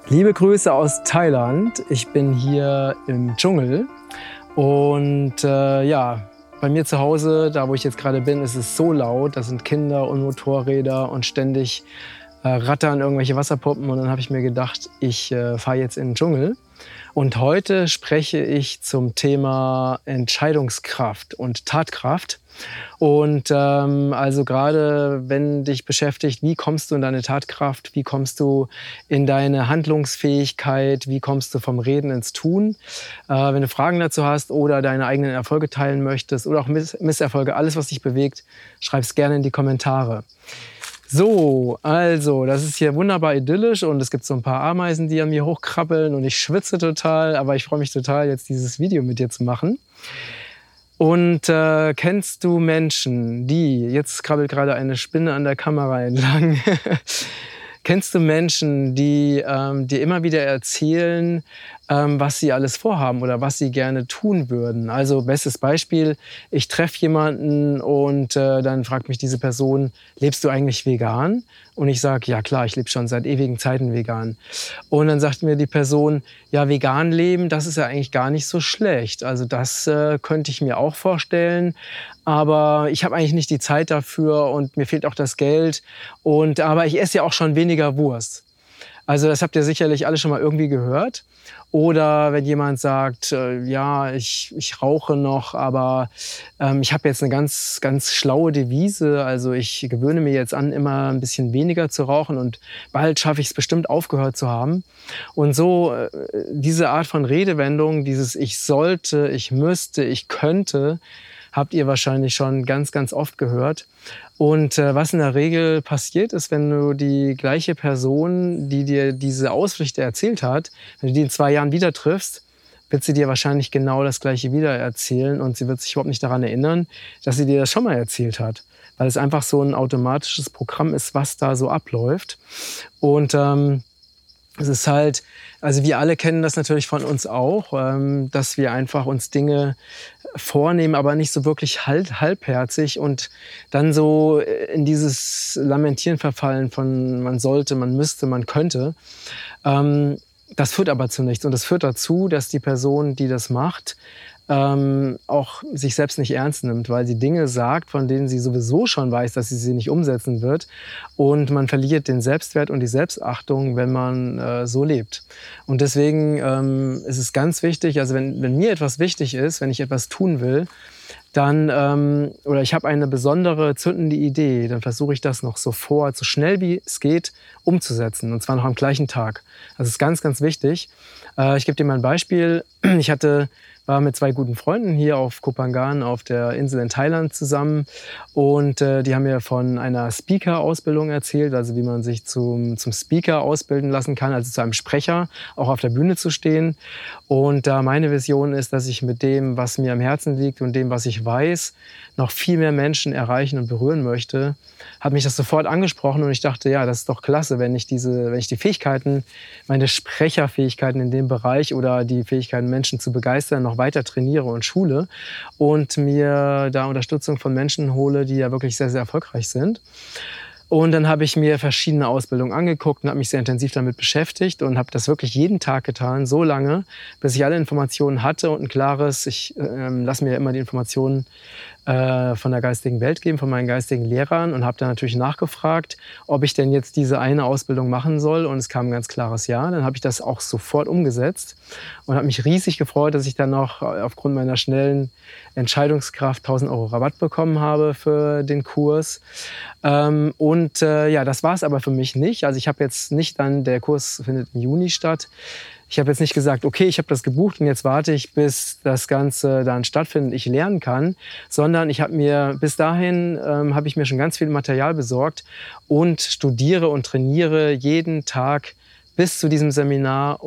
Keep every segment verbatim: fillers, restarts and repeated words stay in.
Liebe Grüße aus Thailand. Ich bin hier im Dschungel und äh, ja, bei mir zu Hause, da wo ich jetzt gerade bin, ist es so laut. Da sind Kinder und Motorräder und ständig äh, rattern irgendwelche Wasserpumpen. Und dann habe ich mir gedacht, ich äh, fahre jetzt in den Dschungel. Und heute spreche ich zum Thema Entscheidungskraft und Tatkraft. Und ähm, also gerade wenn dich beschäftigt, wie kommst du in deine Tatkraft, wie kommst du in deine Handlungsfähigkeit, wie kommst du vom Reden ins Tun. Äh, wenn du Fragen dazu hast oder deine eigenen Erfolge teilen möchtest oder auch Miss Misserfolge, alles was dich bewegt, schreib's gerne in die Kommentare. So, also, das ist hier wunderbar idyllisch und es gibt so ein paar Ameisen, die an mir hochkrabbeln und ich schwitze total, aber ich freue mich total, jetzt dieses Video mit dir zu machen. Und äh, kennst du Menschen, die, jetzt krabbelt gerade eine Spinne an der Kamera entlang, kennst du Menschen, die ähm, dir immer wieder erzählen, ähm, was sie alles vorhaben oder was sie gerne tun würden? Also bestes Beispiel, ich treffe jemanden und äh, dann fragt mich diese Person, lebst du eigentlich vegan? Und ich sage, ja klar, ich lebe schon seit ewigen Zeiten vegan. Und dann sagt mir die Person, ja, vegan leben, das ist ja eigentlich gar nicht so schlecht. Also das äh, könnte ich mir auch vorstellen. Aber ich habe eigentlich nicht die Zeit dafür und mir fehlt auch das Geld. Und, aber ich esse ja auch schon weniger Wurst. Also das habt ihr sicherlich alle schon mal irgendwie gehört. Oder wenn jemand sagt, äh, ja, ich, ich rauche noch, aber ähm, ich habe jetzt eine ganz, ganz schlaue Devise. Also ich gewöhne mir jetzt an, immer ein bisschen weniger zu rauchen und bald schaffe ich es bestimmt, aufgehört zu haben. Und so äh, diese Art von Redewendung, dieses ich sollte, ich müsste, ich könnte, habt ihr wahrscheinlich schon ganz, ganz oft gehört. Und äh, was in der Regel passiert ist, wenn du die gleiche Person, die dir diese Ausflüchte erzählt hat, wenn du die in zwei Jahren wieder triffst, wird sie dir wahrscheinlich genau das Gleiche wieder erzählen und sie wird sich überhaupt nicht daran erinnern, dass sie dir das schon mal erzählt hat. Weil es einfach so ein automatisches Programm ist, was da so abläuft. Und ähm, es ist halt, also wir alle kennen das natürlich von uns auch, ähm, dass wir einfach uns Dinge vornehmen, aber nicht so wirklich halb, halbherzig und dann so in dieses Lamentieren verfallen von man sollte, man müsste, man könnte. Ähm, das führt aber zu nichts und das führt dazu, dass die Person, die das macht, ähm, auch sich selbst nicht ernst nimmt, weil sie Dinge sagt, von denen sie sowieso schon weiß, dass sie sie nicht umsetzen wird. Und man verliert den Selbstwert und die Selbstachtung, wenn man äh, so lebt. Und deswegen ähm, ist es ganz wichtig, also wenn, wenn mir etwas wichtig ist, wenn ich etwas tun will, dann, ähm, oder ich habe eine besondere zündende Idee, dann versuche ich das noch sofort, so schnell wie es geht, umzusetzen. Und zwar noch am gleichen Tag. Das ist ganz, ganz wichtig. Äh, ich gebe dir mal ein Beispiel. Ich hatte war mit zwei guten Freunden hier auf Koh Phangan auf der Insel in Thailand zusammen und äh, die haben mir von einer Speaker-Ausbildung erzählt, also wie man sich zum, zum Speaker ausbilden lassen kann, also zu einem Sprecher, auch auf der Bühne zu stehen. Und da äh, meine Vision ist, dass ich mit dem, was mir am Herzen liegt und dem, was ich weiß, noch viel mehr Menschen erreichen und berühren möchte, hat mich das sofort angesprochen und ich dachte, ja, das ist doch klasse, wenn ich diese, wenn ich die Fähigkeiten, meine Sprecherfähigkeiten in dem Bereich oder die Fähigkeiten, Menschen zu begeistern, noch weiter trainiere und schule und mir da Unterstützung von Menschen hole, die ja wirklich sehr, sehr erfolgreich sind. Und dann habe ich mir verschiedene Ausbildungen angeguckt und habe mich sehr intensiv damit beschäftigt und habe das wirklich jeden Tag getan, so lange, bis ich alle Informationen hatte und ein klares, ich äh, lasse mir ja immer die Informationen äh, von der geistigen Welt geben, von meinen geistigen Lehrern und habe dann natürlich nachgefragt, ob ich denn jetzt diese eine Ausbildung machen soll und es kam ein ganz klares Ja. Dann habe ich das auch sofort umgesetzt und habe mich riesig gefreut, dass ich dann noch aufgrund meiner schnellen Entscheidungskraft tausend Euro Rabatt bekommen habe für den Kurs. Ähm, und äh, ja, das war es aber für mich nicht. Also ich habe jetzt nicht dann, der Kurs findet im Juni statt. Ich habe jetzt nicht gesagt, okay, ich habe das gebucht und jetzt warte ich, bis das Ganze dann stattfindet und ich lernen kann, sondern ich habe mir bis dahin ähm, habe ich mir schon ganz viel Material besorgt und studiere und trainiere jeden Tag bis zu diesem Seminar,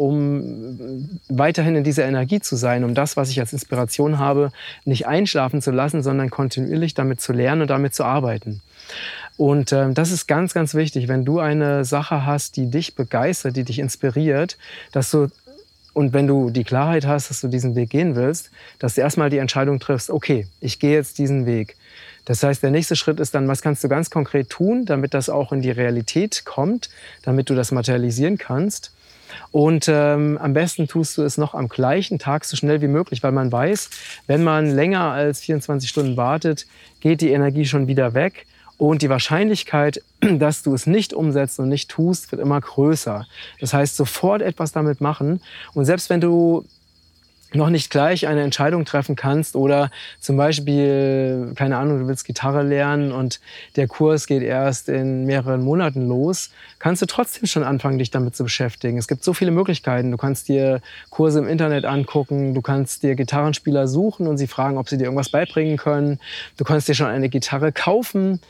um weiterhin in dieser Energie zu sein, um das, was ich als Inspiration habe, nicht einschlafen zu lassen, sondern kontinuierlich damit zu lernen und damit zu arbeiten. Und ähm, das ist ganz, ganz wichtig, wenn du eine Sache hast, die dich begeistert, die dich inspiriert, dass du, und wenn du die Klarheit hast, dass du diesen Weg gehen willst, dass du erstmal die Entscheidung triffst, okay, ich gehe jetzt diesen Weg. Das heißt, der nächste Schritt ist dann, was kannst du ganz konkret tun, damit das auch in die Realität kommt, damit du das materialisieren kannst. Und ähm, am besten tust du es noch am gleichen Tag so schnell wie möglich, weil man weiß, wenn man länger als vierundzwanzig Stunden wartet, geht die Energie schon wieder weg. Und die Wahrscheinlichkeit, dass du es nicht umsetzt und nicht tust, wird immer größer. Das heißt, sofort etwas damit machen. Und selbst wenn du noch nicht gleich eine Entscheidung treffen kannst oder zum Beispiel, keine Ahnung, du willst Gitarre lernen und der Kurs geht erst in mehreren Monaten los, kannst du trotzdem schon anfangen, dich damit zu beschäftigen. Es gibt so viele Möglichkeiten. Du kannst dir Kurse im Internet angucken, du kannst dir Gitarrenspieler suchen und sie fragen, ob sie dir irgendwas beibringen können. Du kannst dir schon eine Gitarre kaufen.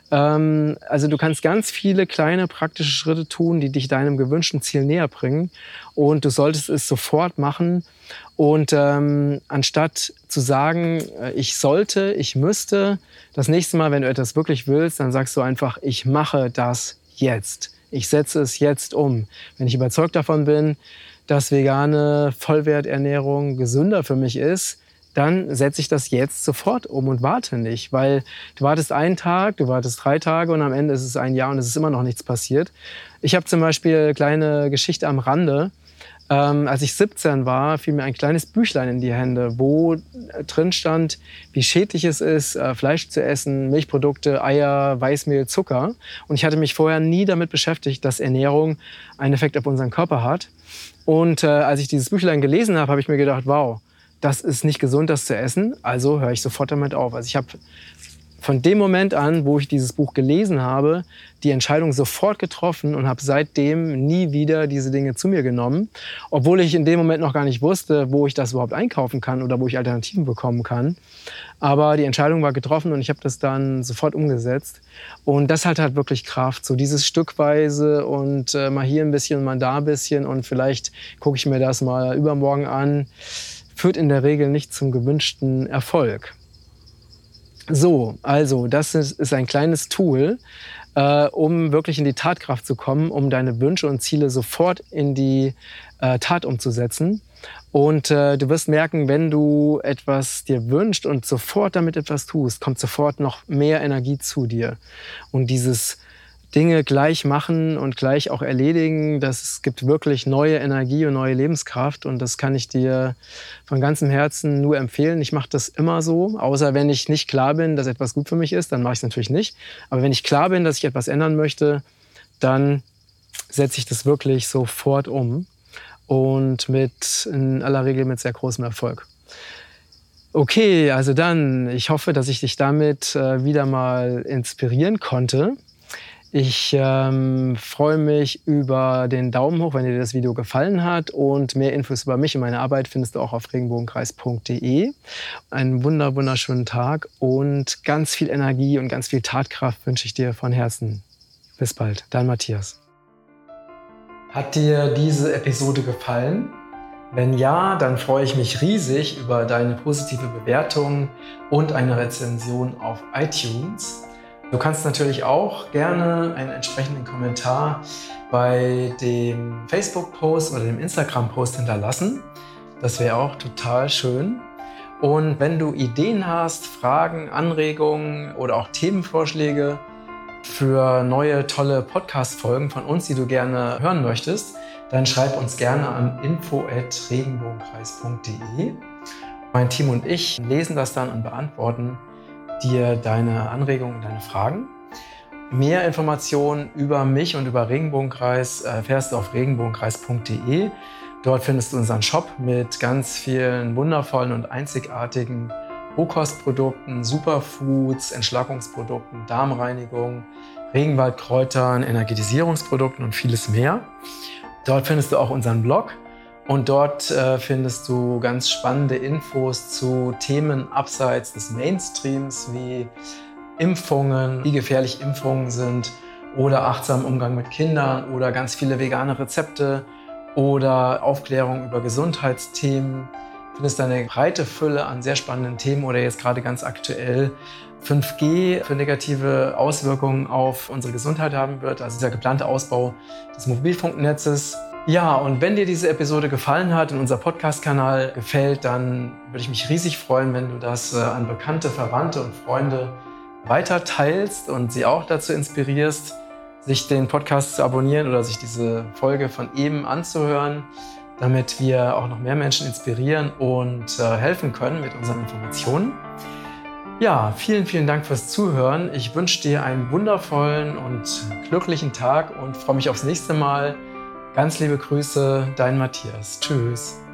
Ähm, also du kannst ganz viele kleine praktische Schritte tun, die dich deinem gewünschten Ziel näher bringen. Und du solltest es sofort machen. Und ähm, anstatt zu sagen, ich sollte, ich müsste, das nächste Mal, wenn du etwas wirklich willst, dann sagst du einfach, ich mache das jetzt. Ich setze es jetzt um. Wenn ich überzeugt davon bin, dass vegane Vollwerternährung gesünder für mich ist, dann setze ich das jetzt sofort um und warte nicht. Weil du wartest einen Tag, du wartest drei Tage und am Ende ist es ein Jahr und es ist immer noch nichts passiert. Ich habe zum Beispiel eine kleine Geschichte am Rande. Ähm, als ich siebzehn war, fiel mir ein kleines Büchlein in die Hände, wo drin stand, wie schädlich es ist, äh, Fleisch zu essen, Milchprodukte, Eier, Weißmehl, Zucker. Und ich hatte mich vorher nie damit beschäftigt, dass Ernährung einen Effekt auf unseren Körper hat. Und äh, als ich dieses Büchlein gelesen habe, habe ich mir gedacht, wow, das ist nicht gesund, das zu essen. Also höre ich sofort damit auf. Also ich habe von dem Moment an, wo ich dieses Buch gelesen habe, die Entscheidung sofort getroffen und habe seitdem nie wieder diese Dinge zu mir genommen. Obwohl ich in dem Moment noch gar nicht wusste, wo ich das überhaupt einkaufen kann oder wo ich Alternativen bekommen kann. Aber die Entscheidung war getroffen und ich habe das dann sofort umgesetzt. Und das hat halt wirklich Kraft, so dieses Stückweise und äh, mal hier ein bisschen, mal da ein bisschen und vielleicht gucke ich mir das mal übermorgen an, führt in der Regel nicht zum gewünschten Erfolg. So, also das ist, ist ein kleines Tool, äh, um wirklich in die Tatkraft zu kommen, um deine Wünsche und Ziele sofort in die äh, Tat umzusetzen. Und äh, du wirst merken, wenn du etwas dir wünschst und sofort damit etwas tust, kommt sofort noch mehr Energie zu dir. Und dieses Dinge gleich machen und gleich auch erledigen, das gibt wirklich neue Energie und neue Lebenskraft. Und das kann ich dir von ganzem Herzen nur empfehlen. Ich mache das immer so, außer wenn ich nicht klar bin, dass etwas gut für mich ist, dann mache ich es natürlich nicht. Aber wenn ich klar bin, dass ich etwas ändern möchte, dann setze ich das wirklich sofort um und mit in aller Regel mit sehr großem Erfolg. Okay, also dann, ich hoffe, dass ich dich damit äh, wieder mal inspirieren konnte. Ich ähm, freue mich über den Daumen hoch, wenn dir das Video gefallen hat. Und mehr Infos über mich und meine Arbeit findest du auch auf regenbogenkreis punkt de. Einen wunder, wunderschönen Tag und ganz viel Energie und ganz viel Tatkraft wünsche ich dir von Herzen. Bis bald, dein Matthias. Hat dir diese Episode gefallen? Wenn ja, dann freue ich mich riesig über deine positive Bewertung und eine Rezension auf iTunes. Du kannst natürlich auch gerne einen entsprechenden Kommentar bei dem Facebook-Post oder dem Instagram-Post hinterlassen. Das wäre auch total schön. Und wenn du Ideen hast, Fragen, Anregungen oder auch Themenvorschläge für neue, tolle Podcast-Folgen von uns, die du gerne hören möchtest, dann schreib uns gerne an info at regenbogenkreis punkt de. Mein Team und ich lesen das dann und beantworten dir deine Anregungen und deine Fragen. Mehr Informationen über mich und über Regenbogenkreis erfährst du auf regenbogenkreis punkt de. Dort findest du unseren Shop mit ganz vielen wundervollen und einzigartigen Rohkostprodukten, Superfoods, Entschlackungsprodukten, Darmreinigung, Regenwaldkräutern, Energetisierungsprodukten und vieles mehr. Dort findest du auch unseren Blog. Und dort äh, findest du ganz spannende Infos zu Themen abseits des Mainstreams wie Impfungen, wie gefährlich Impfungen sind oder achtsamen Umgang mit Kindern oder ganz viele vegane Rezepte oder Aufklärung über Gesundheitsthemen. Du findest eine breite Fülle an sehr spannenden Themen oder jetzt gerade ganz aktuell fünf G für negative Auswirkungen auf unsere Gesundheit haben wird, also dieser geplante Ausbau des Mobilfunknetzes. Ja, und wenn dir diese Episode gefallen hat und unser Podcast-Kanal gefällt, dann würde ich mich riesig freuen, wenn du das äh, an Bekannte, Verwandte und Freunde weiter teilst und sie auch dazu inspirierst, sich den Podcast zu abonnieren oder sich diese Folge von eben anzuhören, damit wir auch noch mehr Menschen inspirieren und äh, helfen können mit unseren Informationen. Ja, vielen, vielen Dank fürs Zuhören. Ich wünsche dir einen wundervollen und glücklichen Tag und freue mich aufs nächste Mal. Ganz liebe Grüße, dein Matthias. Tschüss.